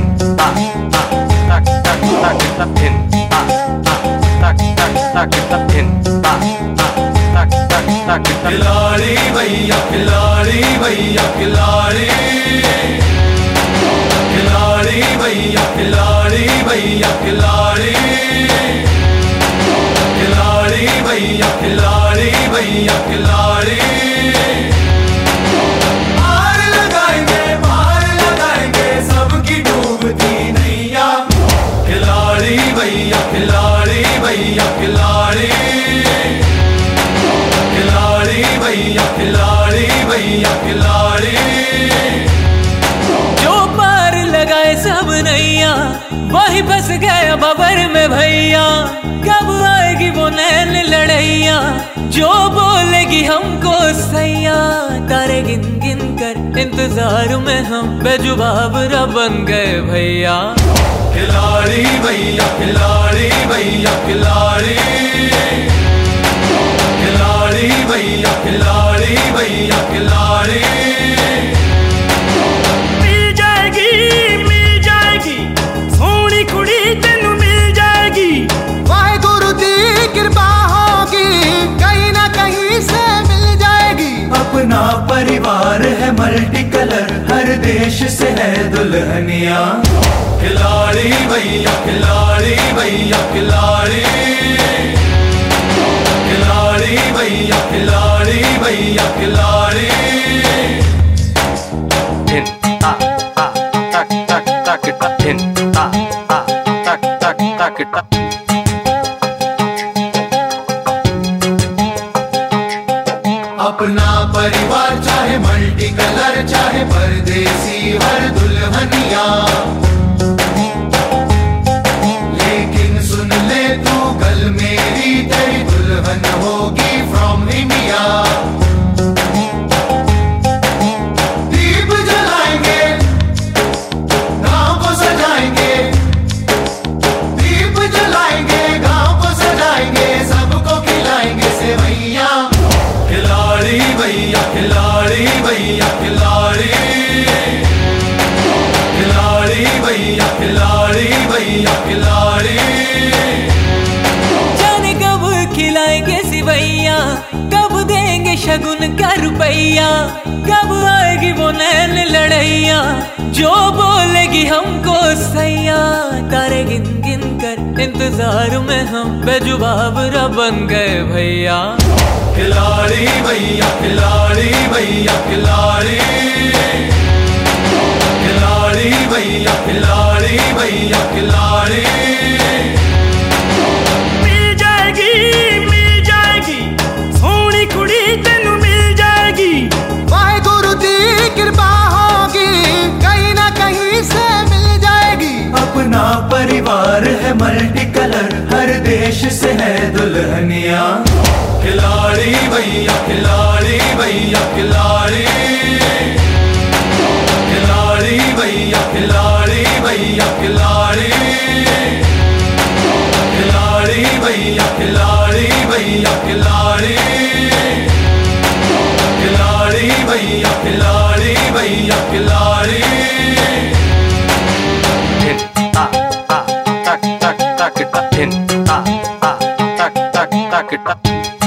खिलाड़ी भैया खिलाड़ी भैया खिलाड़ी, खिलाड़ी भैया खिलाड़ी भैया खिलाड़ी, खिलाड़ी भैया खिलाड़ी भैया खिलाड़ी। पार लगाएंगे सबकी डूबती नैया। खिलाड़ी भैया खिलाड़ी भैया खिलाड़ी, खिलाड़ी भैया खिलाड़ी भैया खिलाड़ी। जो पार लगाए सब नैया, वही फंस गया बबर में भैया। कब आएगी वो नैन लड़ैया, जो बोलेगी हमको सैया। तारे गिन गिन कर इंतजार में हम बेजुबाब बन गए भैया। खिलाड़ी भैया खिलाड़ी भैया खिलाड़ी, खिलाड़ी भैया खिलाड़ी भैया खिलाड़ी। मिल जाएगी सोनी कुड़ी तेनू मिल जाएगी। वाहेगुरु दी कृपा होगी, कहीं ना कहीं से मिल जाएगी। अपना परिवार है मल्टी कलर, हर देश से है दुल्हनिया। खिलाड़ी भैया खिलाड़ी भैया खिलाड़ी, खिलाड़ी भैया खिलाड़ी भैया खिलाड़ी। अपना परिवार चाहे मल्टी कलर, चाहे परदेसी हर दुल्हनिया। लेकिन सुन ले तू कल मेरी तेरी दुल्हन होगी फ्रॉम इंडिया। दीप जलाएंगे गांव को सजाएंगे, दीप जलाएंगे गांव को सजाएंगे, सबको खिलाएंगे सेवैया। खिलाड़ी भैया खिलाड़ी भैया खिलाड़ी, खिलाड़ी भैया खिलाड़ी भैया खिलाड़ी। जाने कब खिलाएंगे सिवैया, कब देंगे शगुन का रुपैया। कब आएगी वो नैन लड़ैया, जो बोलेगी हमको सैया। तारे गिन गिन कर इंतजार में हम बेजुबाब बन गए भैया। खिलाड़ी भैया खिलाड़ी भैया खिलाड़ी, खिलाड़ी भैया खिलाड़ी भैया खिलाड़ी। मिल जाएगी सोनी कुड़ी तेनू मिल जाएगी। वाहेगुरु दी कृपा होगी, कहीं ना कहीं से मिल जाएगी। अपना परिवार है मल्टी कलर, हर देश से है दुल्हनिया। खिलाड़ी भैया खिलाड़ी भैया खिलाड़ी, खिलाड़ी भैया खिलाड़ी भैया खिलाड़ी, खिलाड़ी भैया खिलाड़ी भैया खिलाड़ी, खिलाड़ी भैया खिलाड़ी भैया खिलाड़ी। Tack, tack, tack, tack, tack, tack, tack, tack, tack, tack, tack.